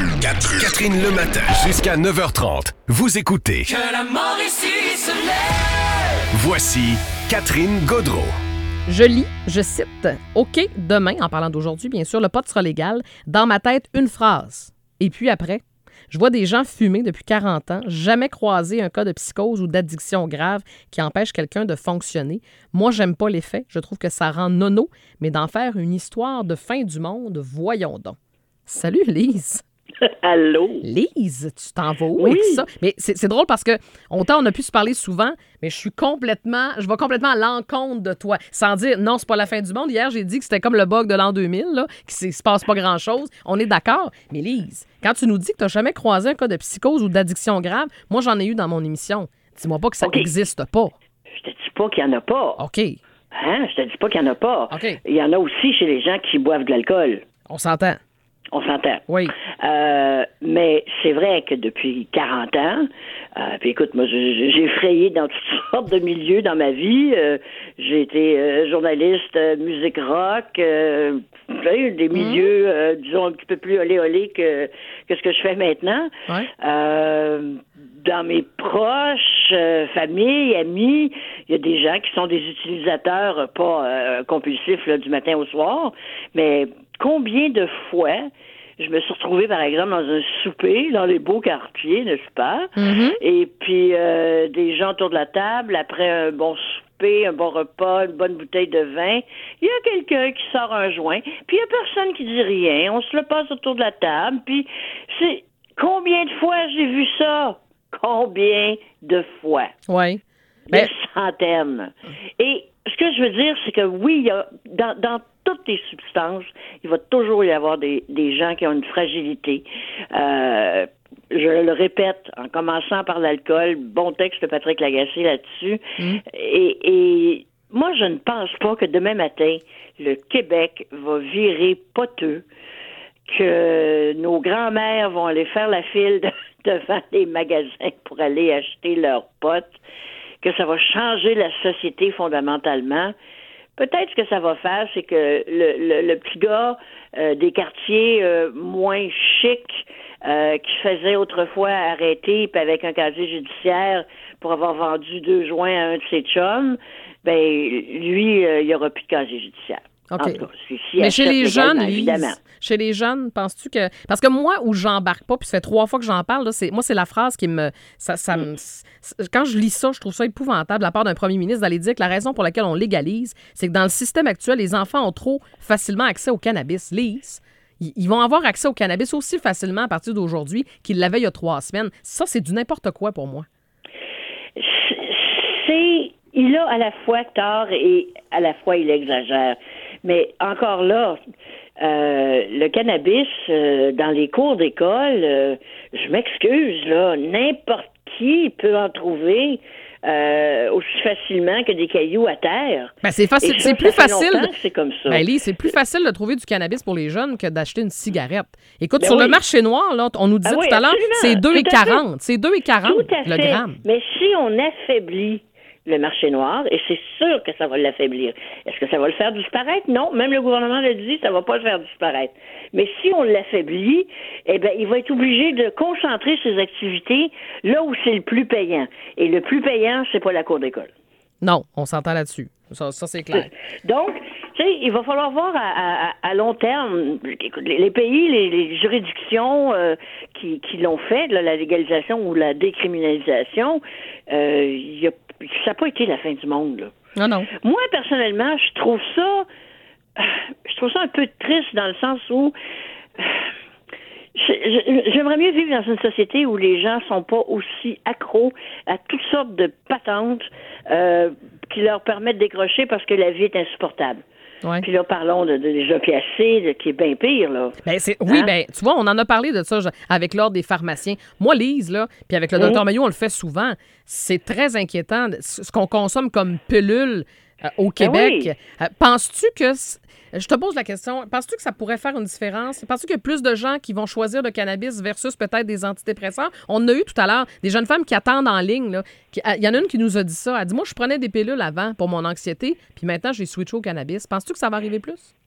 Catherine le matin, jusqu'à 9h30. Vous écoutez. Que la Mauricie se lève. Voici Catherine Gaudreau. Je lis, je cite, « OK, demain, en parlant d'aujourd'hui, bien sûr, le pot sera légal. Dans ma tête, une phrase. Et puis après, je vois des gens fumer depuis 40 ans, jamais croisé un cas de psychose ou d'addiction grave qui empêche quelqu'un de fonctionner. Moi, j'aime pas l'effet. Je trouve que ça rend nono, mais d'en faire une histoire de fin du monde, voyons donc. » Salut, Lise. Allô? Lise, tu t'en vas où Oui. avec ça? Mais c'est drôle parce que on a pu se parler souvent, mais je vais complètement à l'encontre de toi. Sans dire, non, c'est pas la fin du monde. Hier, j'ai dit que c'était comme le bug de l'an 2000, là, qu'il se passe pas grand-chose. On est d'accord. Mais Lise, quand tu nous dis que tu n'as jamais croisé un cas de psychose ou d'addiction grave, moi, j'en ai eu dans mon émission. Dis-moi pas que ça n'existe pas. Je te dis pas qu'il y en a pas. OK. Hein? Je te dis pas qu'il y en a pas. OK. Il y en a aussi chez les gens qui boivent de l'alcool. On s'entend. On s'entend. Oui. Mais c'est vrai que depuis 40 ans, puis écoute, moi, j'ai frayé dans toutes sortes de milieux dans ma vie. J'ai été journaliste musique rock, des milieux, disons, un petit peu plus olé que ce que je fais maintenant. Ouais. Dans mes proches, famille, amis, il y a des gens qui sont des utilisateurs pas compulsifs là, du matin au soir, mais combien de fois je me suis retrouvée, par exemple, dans un souper, dans les beaux quartiers, n'est-ce pas? Mm-hmm. Et puis, des gens autour de la table, après un bon souper, un bon repas, une bonne bouteille de vin, il y a quelqu'un qui sort un joint, puis il y a personne qui dit rien, on se le passe autour de la table, puis c'est... Combien de fois j'ai vu ça? Combien de fois? Oui. Des centaines. Et ce que je veux dire, c'est que oui, il y a dans toutes les substances, il va toujours y avoir des gens qui ont une fragilité. Je le répète, en commençant par l'alcool, bon texte de Patrick Lagacé là-dessus. Et moi, je ne pense pas que demain matin, le Québec va virer poteux, que nos grands-mères vont aller faire la file devant les magasins pour aller acheter leurs potes, que ça va changer la société fondamentalement. Peut-être ce que ça va faire, c'est que le petit gars des quartiers moins chics qui faisait autrefois arrêter puis avec un casier judiciaire pour avoir vendu 2 joints à un de ses chums, ben lui, il n'y aura plus de casier judiciaire. OK. En tout cas, Mais chez les jeunes, évidemment. Lise, chez les jeunes, penses-tu que... Parce que moi, où j'embarque pas, puis ça fait 3 fois que j'en parle, là, c'est la phrase qui me... Quand je lis ça, je trouve ça épouvantable de la part d'un premier ministre d'aller dire que la raison pour laquelle on légalise, c'est que dans le système actuel, les enfants ont trop facilement accès au cannabis. Lise, ils vont avoir accès au cannabis aussi facilement à partir d'aujourd'hui qu'ils l'avaient il y a 3 semaines. Ça, c'est du n'importe quoi pour moi. Il a à la fois tort et à la fois il exagère. Mais encore là, le cannabis dans les cours d'école, je m'excuse, là, n'importe qui peut en trouver aussi facilement que des cailloux à terre. Ben, c'est facile, ça, c'est plus ça fait facile. longtemps que c'est comme ça. Ben, Lise, c'est plus facile de trouver du cannabis pour les jeunes que d'acheter une cigarette. Écoute, Ben sur le oui. marché noir, là, on nous disait Oui, tout à l'heure, c'est absolument. 2,40. C'est 2,40 Tout à le fait. gramme. Mais si on affaiblit le marché noir, et c'est sûr que ça va l'affaiblir. Est-ce que ça va le faire disparaître? Non, même le gouvernement l'a dit, ça va pas le faire disparaître. Mais si on l'affaiblit, eh ben, il va être obligé de concentrer ses activités là où c'est le plus payant. Et le plus payant, c'est pas la cour d'école. Non, on s'entend là-dessus. Ça c'est clair. Donc, tu sais, il va falloir voir à long terme. Écoute, les pays, les juridictions qui l'ont fait, là, la légalisation ou la décriminalisation, ça n'a pas été la fin du monde, là. Non, non. Moi, personnellement, je trouve ça un peu triste dans le sens où j'aimerais mieux vivre dans une société où les gens sont pas aussi accros à toutes sortes de patentes qui leur permettent de décrocher parce que la vie est insupportable. Ouais. Puis là, parlons des opiacés, qui est bien pire, là. Ben, oui, ben, tu vois, on en a parlé de ça avec l'ordre des pharmaciens. Moi, Lise, là, puis avec le docteur Maillot, on le fait souvent. C'est très inquiétant, ce qu'on consomme comme pilule au Québec. Oui. Penses-tu que... Je te pose la question, penses-tu que ça pourrait faire une différence? Penses-tu qu'il y a plus de gens qui vont choisir le cannabis versus peut-être des antidépresseurs? On a eu tout à l'heure des jeunes femmes qui attendent en ligne. Là. Il y en a une qui nous a dit ça. Elle dit, moi, je prenais des pilules avant pour mon anxiété, puis maintenant, j'ai switché au cannabis. Penses-tu que ça va arriver plus?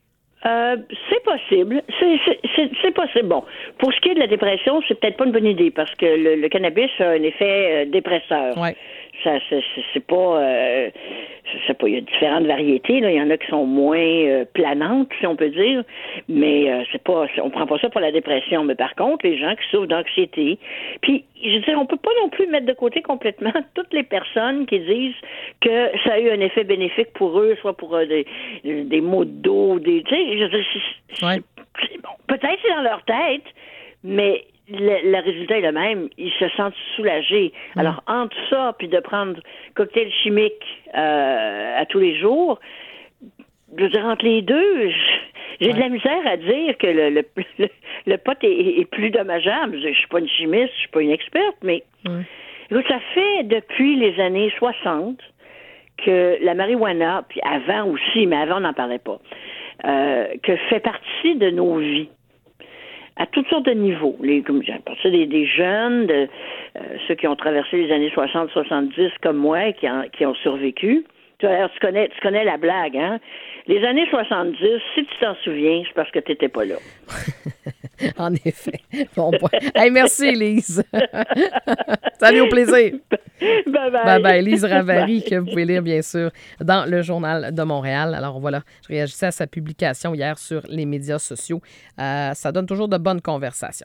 C'est possible. C'est possible. Bon, pour ce qui est de la dépression, c'est peut-être pas une bonne idée parce que le cannabis a un effet dépresseur. Ouais. Ça, c'est pas. Je sais pas. Il y a différentes variétés. Là. Il y en a qui sont moins planantes, si on peut dire. Mais c'est pas. On prend pas ça pour la dépression. Mais par contre, les gens qui souffrent d'anxiété. Puis, je veux dire, on peut pas non plus mettre de côté complètement toutes les personnes qui disent que ça a eu un effet bénéfique pour eux, soit pour des maux de dos, tu sais, je veux dire, c'est bon. Peut-être c'est dans leur tête, mais le résultat est le même. Ils se sentent soulagés. Alors, entre ça, puis de prendre cocktail chimique à tous les jours, je veux dire, entre les deux, j'ai de la misère à dire que le pot est plus dommageable. Je suis pas une chimiste, je suis pas une experte, mais écoute, ça fait depuis les années 60 que la marijuana, puis avant aussi, mais avant on n'en parlait pas, que fait partie de nos vies à toutes sortes de niveaux. Comme j'ai parlé des jeunes, ceux qui ont traversé les années 60-70 comme moi, qui ont survécu. Alors, tu connais la blague, hein? Les années 70, si tu t'en souviens, c'est parce que tu n'étais pas là. En effet. Bon point. Hey, merci, Lise. Salut, au plaisir. Bye-bye. Bye-bye. Lise Ravary, que vous pouvez lire, bien sûr, dans le Journal de Montréal. Alors, voilà, je réagissais à sa publication hier sur les médias sociaux. Ça donne toujours de bonnes conversations.